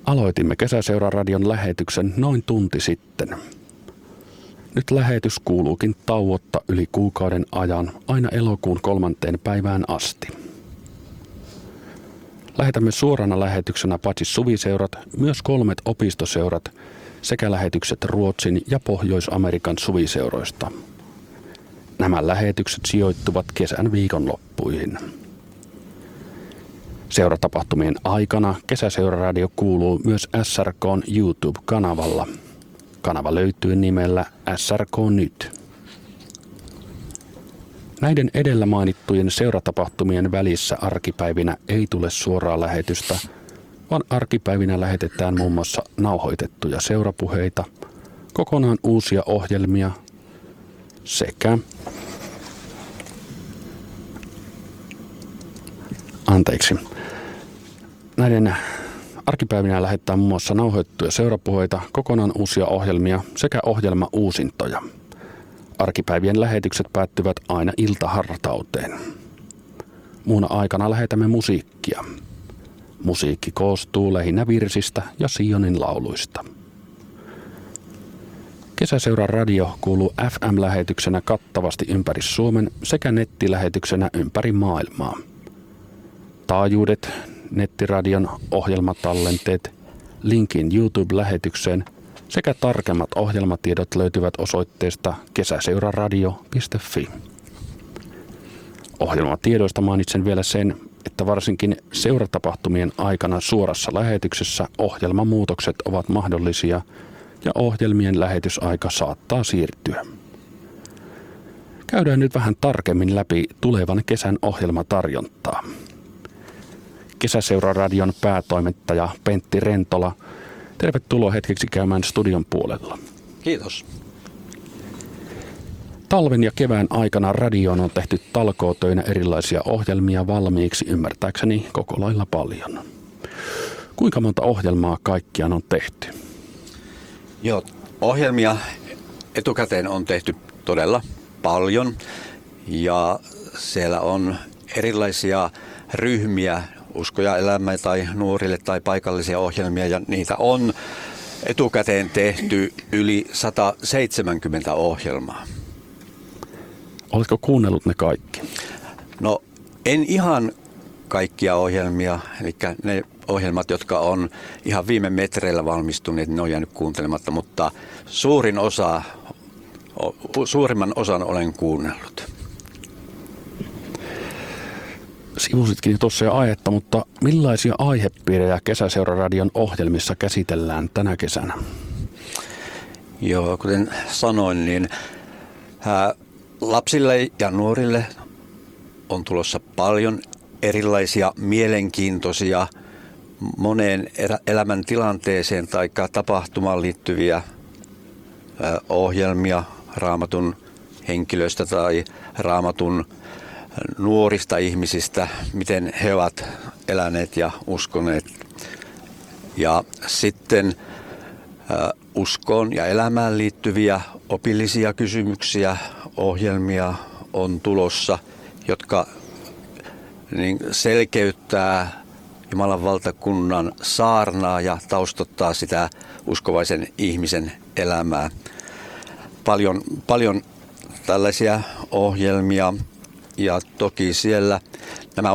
Aloitimme Kesäseura-radion lähetyksen noin tunti sitten. Nyt lähetys kuuluukin tauotta yli kuukauden ajan aina elokuun 3. päivään asti. Lähetämme suorana lähetyksenä paitsi suviseurat, myös 3 opistoseurat sekä lähetykset Ruotsin ja Pohjois-Amerikan suviseuroista. Nämä lähetykset sijoittuvat kesän viikonloppuihin. Seuratapahtumien aikana Kesäseura-radio kuuluu myös SRK:n YouTube-kanavalla. Kanava löytyy nimellä SRK Nyt. Näiden edellä mainittujen seuratapahtumien välissä arkipäivinä ei tule suoraa lähetystä, vaan arkipäivinä lähetetään muun muassa nauhoitettuja seurapuheita, kokonaan uusia ohjelmia sekä näiden arkipäivinä lähetetään muun muassa nauhoitettuja seurapuheita, kokonaan uusia ohjelmia sekä ohjelmauusintoja. Arkipäivien lähetykset päättyvät aina iltahartauteen. Muuna aikana lähetämme musiikkia. Musiikki koostuu lähinnä virsistä ja Sionin lauluista. Kesäseuran radio kuuluu FM-lähetyksenä kattavasti ympäri Suomen sekä nettilähetyksenä ympäri maailmaa. Taajuudet, nettiradion ohjelmatallenteet, linkin YouTube-lähetykseen sekä tarkemmat ohjelmatiedot löytyvät osoitteesta kesäseuraradio.fi. Ohjelmatiedoista mainitsen vielä sen, että varsinkin seuratapahtumien aikana suorassa lähetyksessä ohjelmamuutokset ovat mahdollisia ja ohjelmien lähetysaika saattaa siirtyä. Käydään nyt vähän tarkemmin läpi tulevan kesän ohjelmatarjontaa. Kesäseuraradion päätoimittaja Pentti Rentola, tervetuloa hetkeksi käymään studion puolella. Kiitos. Talven ja kevään aikana radioon on tehty talkootöinä erilaisia ohjelmia valmiiksi ymmärtääkseni koko lailla paljon. Kuinka monta ohjelmaa kaikkiaan on tehty? Joo, ohjelmia etukäteen on tehty todella paljon ja siellä on erilaisia ryhmiä, usko ja elämä tai nuorille tai paikallisia ohjelmia ja niitä on etukäteen tehty yli 170 ohjelmaa. Oletko kuunnellut ne kaikki? No en ihan kaikkia ohjelmia, eli ne ohjelmat, jotka on ihan viime metreillä valmistuneet, ne on jäänyt kuuntelematta, mutta suurimman osan olen kuunnellut. Sivusitkin tuossa jo aihetta, mutta millaisia aihepiirejä Kesäseuraradion ohjelmissa käsitellään tänä kesänä? Joo, kuten sanoin, niin lapsille ja nuorille on tulossa paljon erilaisia mielenkiintoisia moneen elämäntilanteeseen tai tapahtumaan liittyviä ohjelmia Raamatun henkilöistä tai Raamatun nuorista ihmisistä, miten he ovat eläneet ja uskoneet. Ja sitten uskoon ja elämään liittyviä opillisia kysymyksiä, ohjelmia on tulossa, jotka niin selkeyttää Jumalan valtakunnan saarnaa ja taustottaa sitä uskovaisen ihmisen elämää. Paljon tällaisia ohjelmia ja toki siellä nämä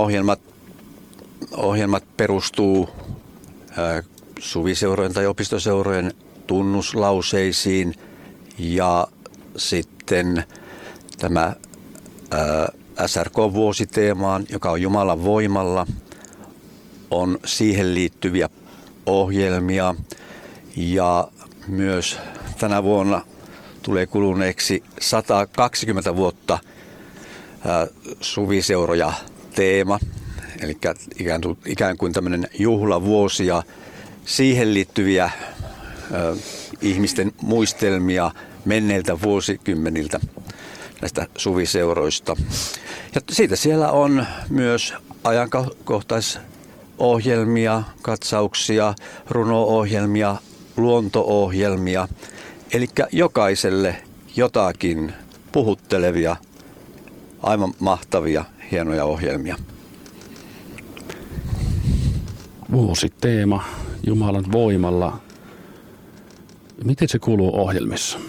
ohjelmat perustuu suviseurojen tai opistoseurojen tunnuslauseisiin ja sitten tämä SRK-vuositeemaan, joka on Jumalan voimalla, on siihen liittyviä ohjelmia ja myös tänä vuonna tulee kuluneeksi 120 vuotta suviseuroja teema, eli ikään kuin tämmöinen juhlavuosi ja siihen liittyviä ihmisten muistelmia menneiltä vuosikymmeniltä näistä suviseuroista. Ja siitä siellä on myös ajankohtaisohjelmia, katsauksia, runo-ohjelmia, luonto-ohjelmia. Eli jokaiselle jotakin puhuttelevia, aivan mahtavia, hienoja ohjelmia. Vuositeema Jumalan voimalla. Miten se kuuluu ohjelmissa?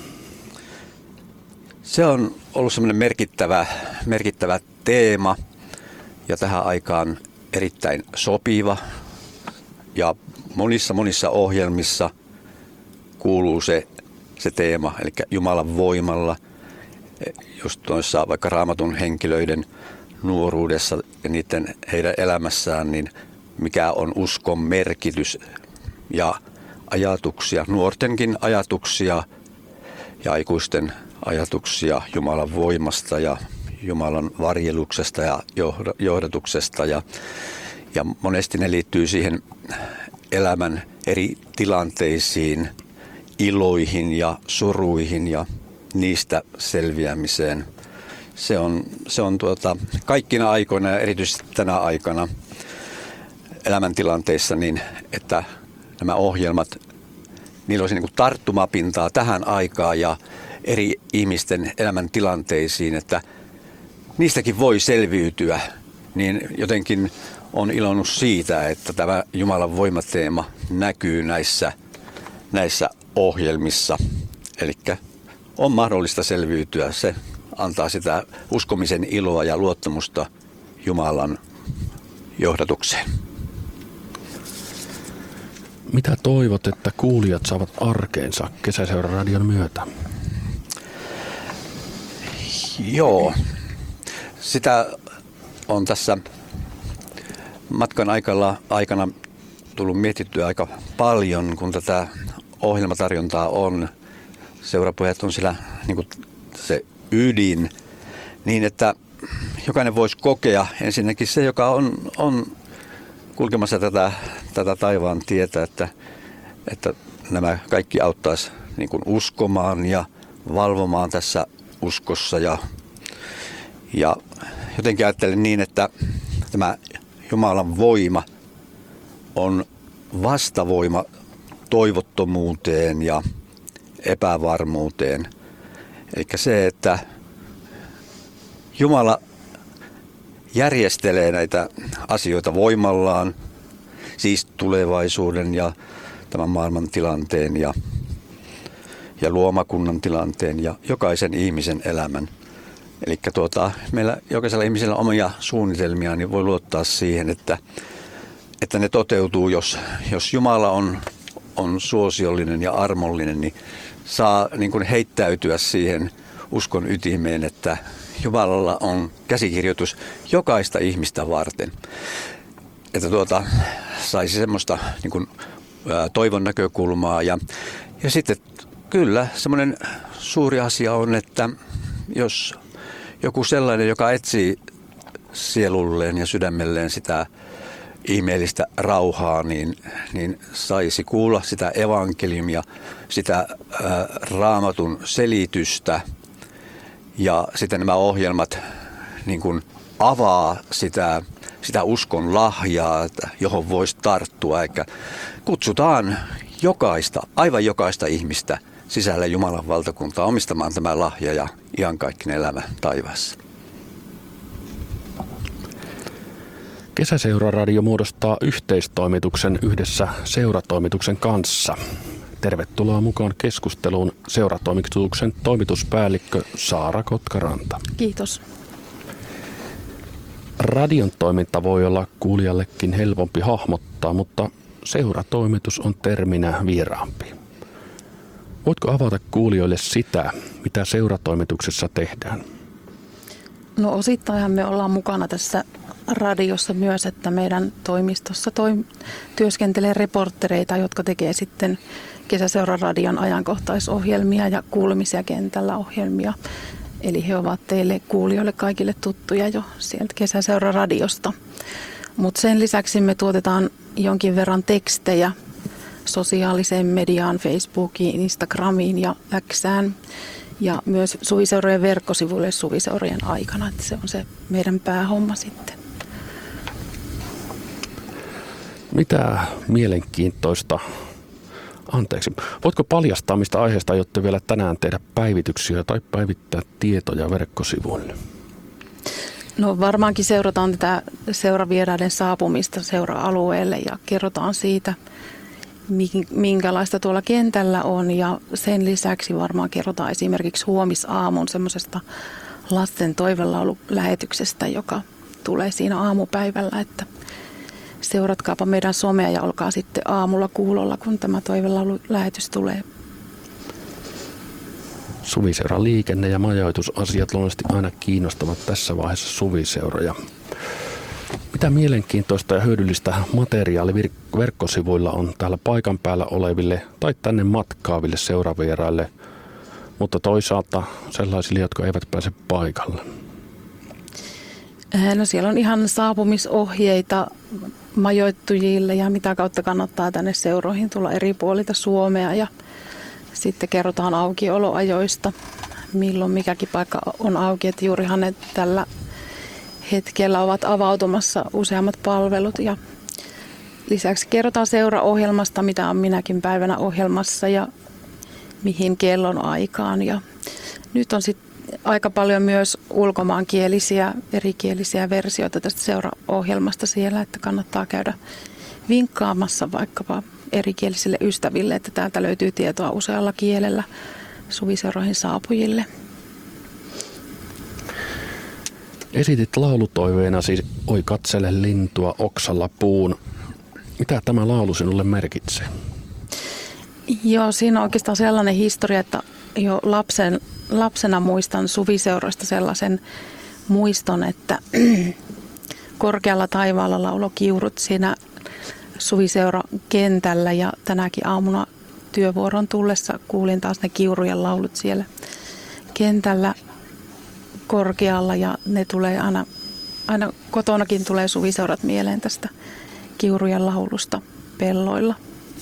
Se on ollut semmoinen merkittävä teema ja tähän aikaan erittäin sopiva. Ja monissa ohjelmissa kuuluu se teema, eli Jumalan voimalla. Just noissa vaikka Raamatun henkilöiden nuoruudessa ja heidän elämässään, niin mikä on uskon merkitys ja ajatuksia, nuortenkin ajatuksia ja aikuisten ajatuksia Jumalan voimasta ja Jumalan varjeluksesta ja johdatuksesta. Ja monesti ne liittyy siihen elämän eri tilanteisiin, iloihin ja suruihin ja niistä selviämiseen. Se on kaikkina aikoina ja erityisesti tänä aikana elämäntilanteissa niin, että nämä ohjelmat, niillä olisi niin kuin tarttumapintaa tähän aikaan ja eri ihmisten elämäntilanteisiin, että niistäkin voi selviytyä. Niin jotenkin on ilonnut siitä, että tämä Jumalan voimateema näkyy näissä ohjelmissa. Eli on mahdollista selviytyä. Se antaa sitä uskomisen iloa ja luottamusta Jumalan johdatukseen. Mitä toivot, että kuulijat saavat arkeensa Kesäseura-radion myötä? Joo, sitä on tässä matkan aikana tullut mietittyä aika paljon, kun tätä ohjelmatarjontaa on. Seurapuheet on siellä niin kuin se ydin, niin että jokainen voisi kokea ensinnäkin se, joka on kulkemassa tätä taivaan tietä, että nämä kaikki auttaisi niin kuin uskomaan ja valvomaan tässä uskossa. Ja jotenkin ajattelen niin, että tämä Jumalan voima on vastavoima toivottomuuteen ja epävarmuuteen. Eli se, että Jumala järjestelee näitä asioita voimallaan, siis tulevaisuuden ja tämän maailman tilanteen ja luomakunnan tilanteen ja jokaisen ihmisen elämän. Eli meillä jokaisella ihmisellä on omia suunnitelmia, niin voi luottaa siihen, että ne toteutuu, jos Jumala on suosiollinen ja armollinen, niin saa niin kuin heittäytyä siihen uskon ytimeen, että Jumalalla on käsikirjoitus jokaista ihmistä varten. Että saisi semmoista niin kuin, toivon näkökulmaa. Ja sitten kyllä semmoinen suuri asia on, että jos joku sellainen, joka etsii sielulleen ja sydämelleen sitä ihmeellistä rauhaa, niin saisi kuulla sitä evankeliumia, sitä Raamatun selitystä ja sitten nämä ohjelmat niin kuin avaa sitä uskon lahjaa, johon voisi tarttua. Eikä kutsutaan aivan jokaista ihmistä sisälle Jumalan valtakuntaa omistamaan tämä lahja ja iankaikkinen elämä taivaassa. Kesäseura-radio muodostaa yhteistoimituksen yhdessä seuratoimituksen kanssa. Tervetuloa mukaan keskusteluun seuratoimituksen toimituspäällikkö Saara Kotkaranta. Kiitos. Radion toiminta voi olla kuulijallekin helpompi hahmottaa, mutta seuratoimitus on terminä vieraampi. Voitko avata kuulijoille sitä, mitä seuratoimituksessa tehdään? No osittainhan me ollaan mukana tässä radiossa myös, että meidän toimistossa työskentelee reporttereita, jotka tekee sitten Kesäseura-radion ajankohtaisohjelmia ja kuulumisia kentällä ohjelmia. Eli he ovat teille kuulijoille kaikille tuttuja jo sieltä Kesäseura-radiosta. Mutta sen lisäksi me tuotetaan jonkin verran tekstejä sosiaaliseen mediaan, Facebookiin, Instagramiin ja Xään. Ja myös suviseurojen verkkosivuille suviseurojen aikana, että se on se meidän päähomma sitten. Mitä mielenkiintoista, voitko paljastaa, mistä aiheesta aiotte vielä tänään tehdä päivityksiä tai päivittää tietoja verkkosivuille? No varmaankin seurataan tätä seuravieraiden saapumista seura-alueelle ja kerrotaan siitä minkälaista tuolla kentällä on. Ja sen lisäksi varmaan kerrotaan esimerkiksi huomisaamun semmoisesta lasten toivelaululähetyksestä, joka tulee siinä aamupäivällä, että seuratkaapa meidän somea ja olkaa sitten aamulla kuulolla, kun tämä toivelaululähetys tulee. Suviseuran liikenne- ja majoitusasiat luonnollisesti aina kiinnostavat tässä vaiheessa suviseuroja. Mitä mielenkiintoista ja hyödyllistä materiaaliverkkosivuilla on täällä paikan päällä oleville tai tänne matkaaville seuravieraille, mutta toisaalta sellaisille, jotka eivät pääse paikalle? No siellä on ihan saapumisohjeita majoittujille ja mitä kautta kannattaa tänne seuroihin tulla eri puolilta Suomea ja sitten kerrotaan aukioloajoista, milloin mikäkin paikka on auki, että juurihan ne tällä hetkellä ovat avautumassa useammat palvelut ja lisäksi kerrotaan seuraohjelmasta, mitä on minäkin päivänä ohjelmassa ja mihin kellon aikaan ja nyt on sitten aika paljon myös ulkomaankielisiä, erikielisiä versioita tästä seuraohjelmasta siellä, että kannattaa käydä vinkkaamassa vaikkapa erikielisille ystäville, että täältä löytyy tietoa usealla kielellä suviseuroihin saapujille. Esitit laulutoiveena siis Oi katsele lintua oksalla puun. Mitä tämä laulu sinulle merkitsee? Joo, siinä on oikeastaan sellainen historia, että jo lapsena muistan suviseuroista sellaisen muiston, että korkealla taivaalla lauloi kiurut siinä suviseurakentällä ja tänäkin aamuna työvuoron tullessa kuulin taas ne kiurujen laulut siellä kentällä korkealla ja ne tulee aina kotonakin tulee suviseurat mieleen tästä kiurujen laulusta pelloilla.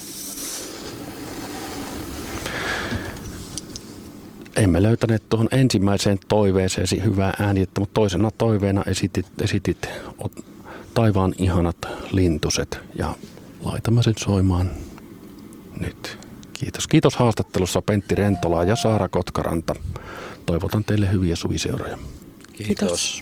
Emme löytäneet tuohon ensimmäiseen toiveeseesi hyvää ääniettä, mutta toisena toiveena esitit taivaan ihanat lintuset ja laitamme sen soimaan nyt. Kiitos. Kiitos haastattelussa Pentti Rentola ja Saara Kotkaranta. Toivotan teille hyviä suviseuroja. Kiitos.